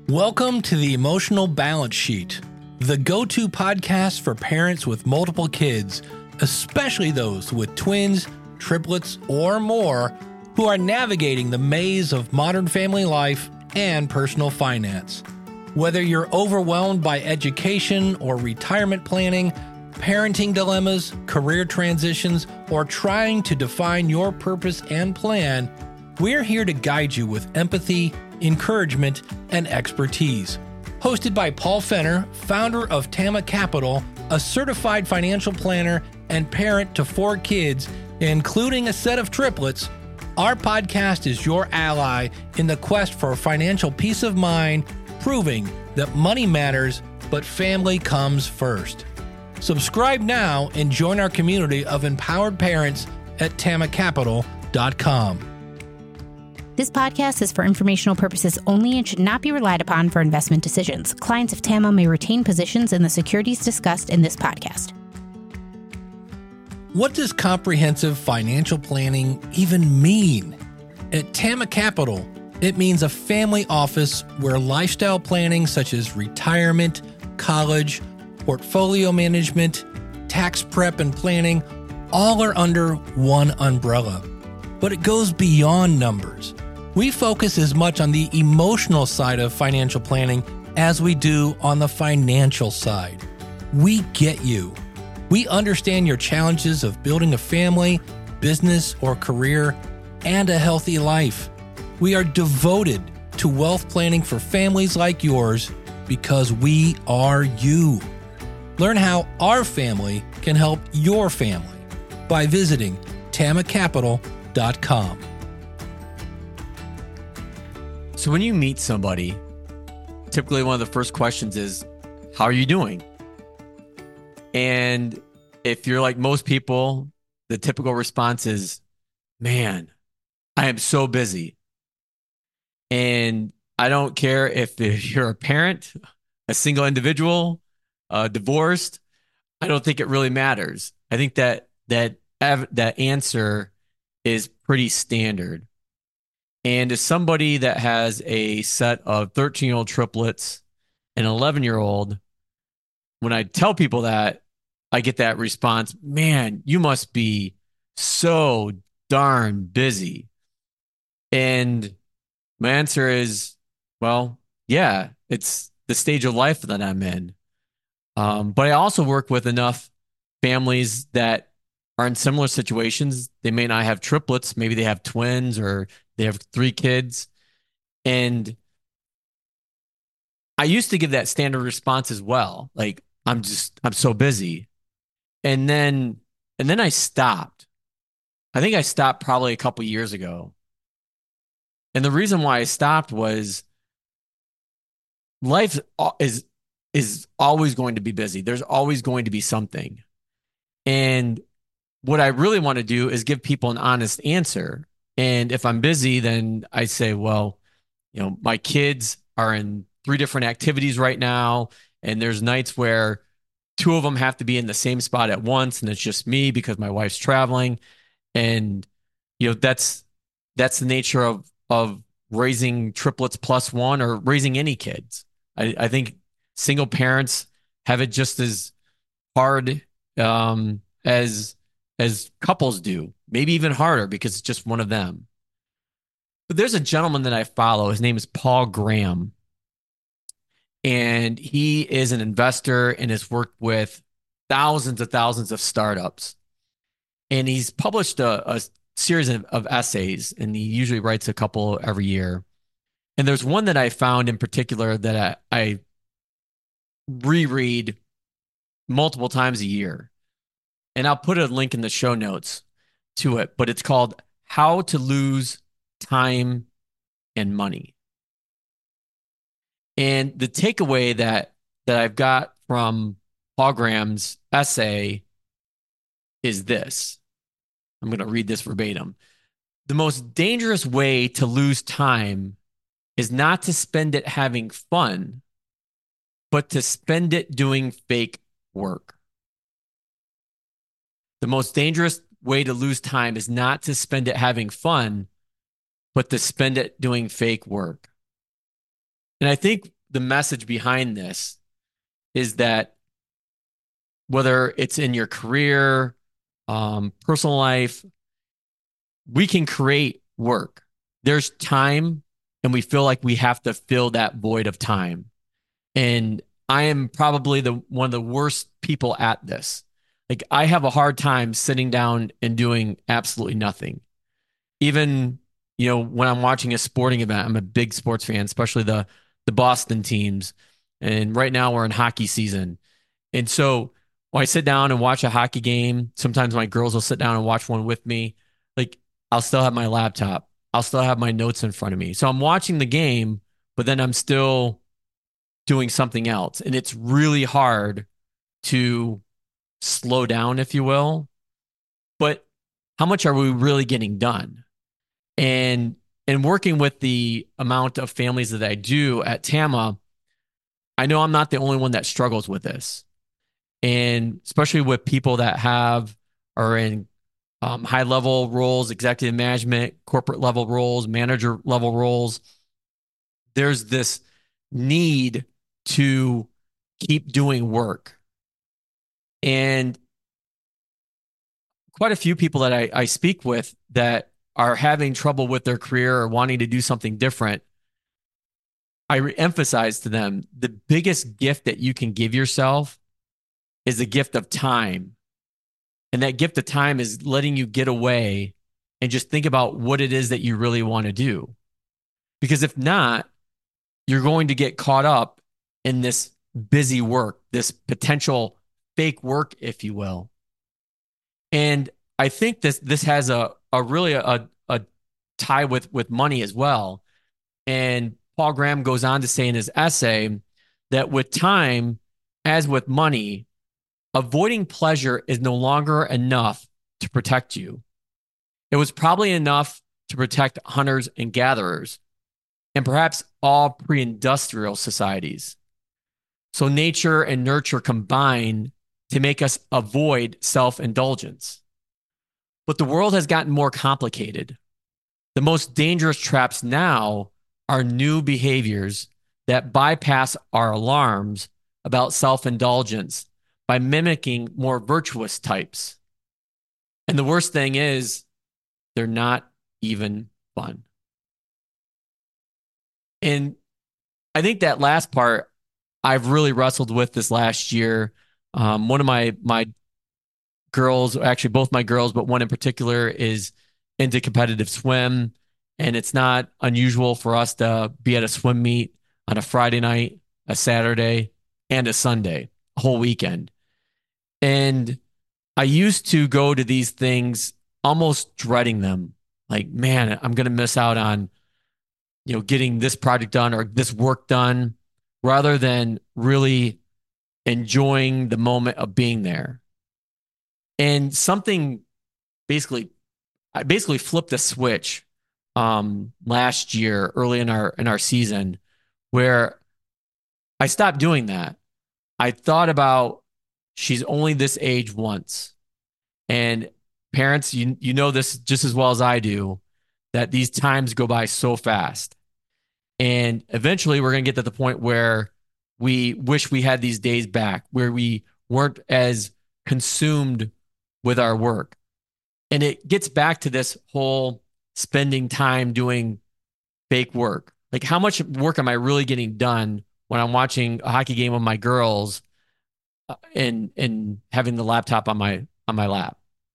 Welcome to the Emotional Balance Sheet, the go-to podcast for parents with multiple kids, especially those with twins, triplets, or more, who are navigating the maze of modern family life and personal finance. Whether you're overwhelmed by education or retirement planning, parenting dilemmas, career transitions, or trying to define your purpose and plan, we're here to guide you with empathy, encouragement, and expertise. Hosted by Paul Fenner, founder of Tama Capital, a certified financial planner and parent to 4 kids, including a set of triplets, our podcast is your ally in the quest for financial peace of mind, proving that money matters, but family comes first. Subscribe now and join our community of empowered parents at tamacapital.com. This podcast is for informational purposes only and should not be relied upon for investment decisions. Clients of Tama may retain positions in the securities discussed in this podcast. What does comprehensive financial planning even mean? At Tama Capital, it means a family office where lifestyle planning such as retirement, college, portfolio management, tax prep, and planning all are under one umbrella. But it goes beyond numbers. We focus as much on the emotional side of financial planning as we do on the financial side. We get you. We understand your challenges of building a family, business, or career, and a healthy life. We are devoted to wealth planning for families like yours because we are you. Learn how our family can help your family by visiting tamacapital.com. So when you meet somebody, typically one of the first questions is, how are you doing? And if you're like most people, the typical response is, man, I am so busy. And I don't care if you're a parent, a single individual, divorced. I don't think it really matters. I think that answer is pretty standard. And as somebody that has a set of 13-year-old triplets and an 11-year-old, when I tell people that, I get that response, man, you must be so darn busy. And my answer is, well, yeah, it's the stage of life that I'm in. But I also work with enough families that are in similar situations. They may not have triplets. Maybe they have twins or they have 3 kids. And I used to give that standard response as well. Like, I'm so busy. And then I stopped. I think I stopped probably a couple years ago. And the reason why I stopped was life is always going to be busy. There's always going to be something. And what I really want to do is give people an honest answer. And if I'm busy, then I say, well, my kids are in 3 different activities right now. And there's nights where 2 of them have to be in the same spot at once. And it's just me because my wife's traveling. And, that's the nature of raising triplets plus 1 or raising any kids. I think single parents have it just as hard as couples do, maybe even harder because it's just one of them. But there's a gentleman that I follow. His name is Paul Graham. And he is an investor and has worked with thousands of startups. And he's published a series of essays, and he usually writes a couple every year. And there's one that I found in particular that I reread multiple times a year. And I'll put a link in the show notes to it, but it's called How to Lose Time and Money. And the takeaway that I've got from Paul Graham's essay is this. I'm going to read this verbatim. The most dangerous way to lose time is not to spend it having fun, but to spend it doing fake work. The most dangerous way to lose time is not to spend it having fun, but to spend it doing fake work. And I think the message behind this is that whether it's in your career, personal life, we can create work. There's time, and we feel like we have to fill that void of time. And I am probably one of the worst people at this. Like, I have a hard time sitting down and doing absolutely nothing. Even, when I'm watching a sporting event, I'm a big sports fan, especially the Boston teams. And right now we're in hockey season. And so when I sit down and watch a hockey game, sometimes my girls will sit down and watch one with me. Like, I'll still have my laptop. I'll still have my notes in front of me. So I'm watching the game, but then I'm still doing something else. And it's really hard to slow down, if you will. But how much are we really getting done? And working with the amount of families that I do at TAMA, I know I'm not the only one that struggles with this. And especially with people that are in high level roles, executive management, corporate level roles, manager level roles, there's this need to keep doing work. And quite a few people that I speak with that are having trouble with their career or wanting to do something different, I emphasize to them the biggest gift that you can give yourself is the gift of time. And that gift of time is letting you get away and just think about what it is that you really want to do. Because if not, you're going to get caught up in this busy work, this potential fake work, if you will. And I think this has a really tie with money as well. And Paul Graham goes on to say in his essay that with time, as with money, avoiding pleasure is no longer enough to protect you. It was probably enough to protect hunters and gatherers, and perhaps all pre-industrial societies. So nature and nurture combine to make us avoid self-indulgence. But the world has gotten more complicated. The most dangerous traps now are new behaviors that bypass our alarms about self-indulgence by mimicking more virtuous types. And the worst thing is, they're not even fun. And I think that last part I've really wrestled with this last year. One of my girls, actually both my girls, but one in particular is into competitive swim. And it's not unusual for us to be at a swim meet on a Friday night, a Saturday, and a Sunday, a whole weekend. And I used to go to these things almost dreading them. Like, man, I'm going to miss out on, getting this project done or this work done, rather than really enjoying the moment of being there. And something I basically flipped a switch last year, early in our season, where I stopped doing that. I thought about, she's only this age once. And parents, you know this just as well as I do, that these times go by so fast. And eventually we're going to get to the point where we wish we had these days back, where we weren't as consumed with our work. And it gets back to this whole spending time doing fake work. Like, how much work am I really getting done when I'm watching a hockey game with my girls and having the laptop on my lap?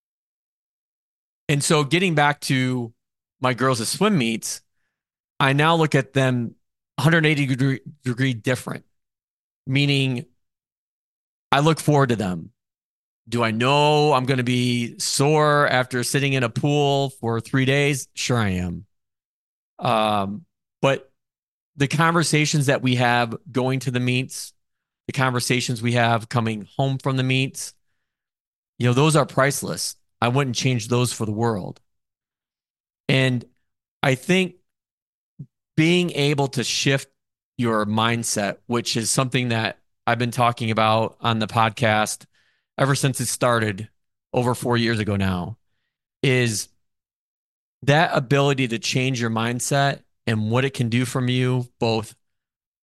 And so getting back to my girls' swim meets, I now look at them 180 degree different, meaning I look forward to them. Do I know I'm going to be sore after sitting in a pool for 3 days? Sure, I am. But the conversations that we have going to the meets, the conversations we have coming home from the meets, those are priceless. I wouldn't change those for the world. And I think being able to shift your mindset, which is something that I've been talking about on the podcast ever since it started over 4 years ago now, is that ability to change your mindset and what it can do from you, both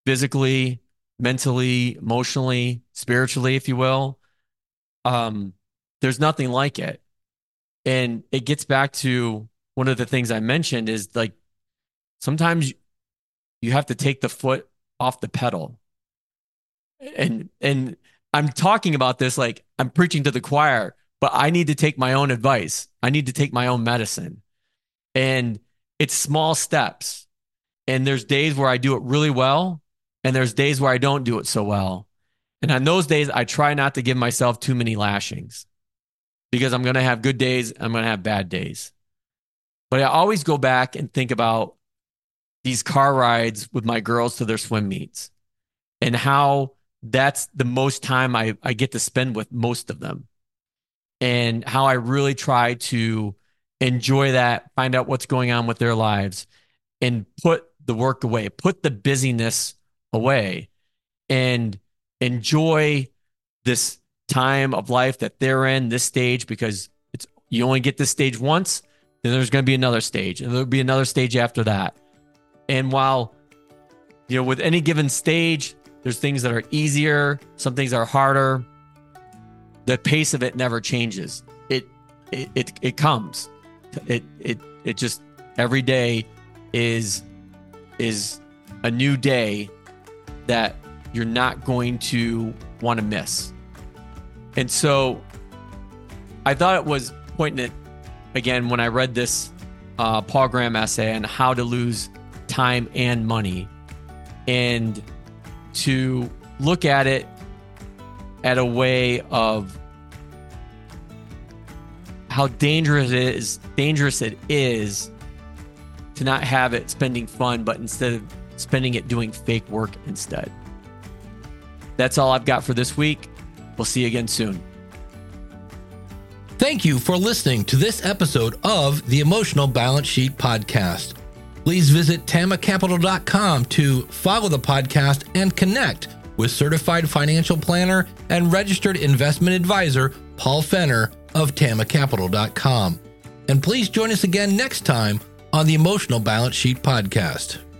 physically, mentally, emotionally, spiritually, if you will. There's nothing like it. And it gets back to one of the things I mentioned is like sometimes you have to take the foot off the pedal. And I'm talking about this like I'm preaching to the choir, but I need to take my own advice. I need to take my own medicine. And it's small steps. And there's days where I do it really well, and there's days where I don't do it so well. And on those days, I try not to give myself too many lashings because I'm going to have good days, I'm going to have bad days. But I always go back and think about these car rides with my girls to their swim meets and how that's the most time I get to spend with most of them, and how I really try to enjoy that, find out what's going on with their lives, and put the work away, put the busyness away, and enjoy this time of life that they're in, this stage, because you only get this stage once, then there's going to be another stage, and there'll be another stage after that. And while, with any given stage, there's things that are easier, some things are harder, the pace of it never changes. It comes. It just every day is a new day that you're not going to want to miss. And so I thought it was poignant, again, when I read this Paul Graham essay on how to lose time and money, and to look at it at a way of how dangerous it is to not have it spending fun, but instead of spending it doing fake work instead. That's all I've got for this week. We'll see you again soon. Thank you for listening to this episode of the Emotional Balance Sheet Podcast. Please visit tamacapital.com to follow the podcast and connect with certified financial planner and registered investment advisor Paul Fenner of tamacapital.com. And please join us again next time on the Emotional Balance Sheet Podcast.